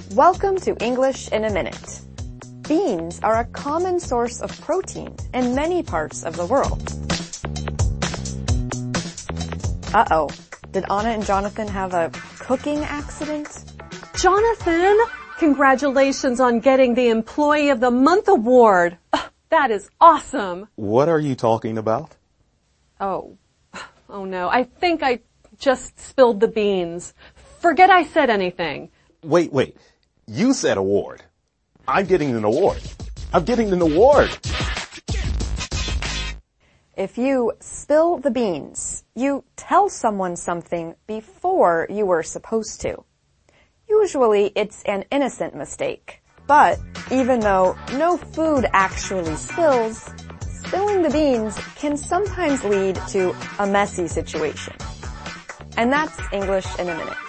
Welcome to English in a Minute. Beans are a common source of protein in many parts of the world. Uh-oh. Did Anna and Jonathan have a cooking accident? Jonathan, congratulations on getting the Employee of the Month award. That is awesome. What are you talking about? Oh no, I think I just spilled the beans. Forget I said anything. Wait. You said award. I'm getting an award. I'm getting an award. If you spill the beans, you tell someone something before you were supposed to. Usually it's an innocent mistake. But even though no food actually spills, spilling the beans can sometimes lead to a messy situation. And that's English in a Minute.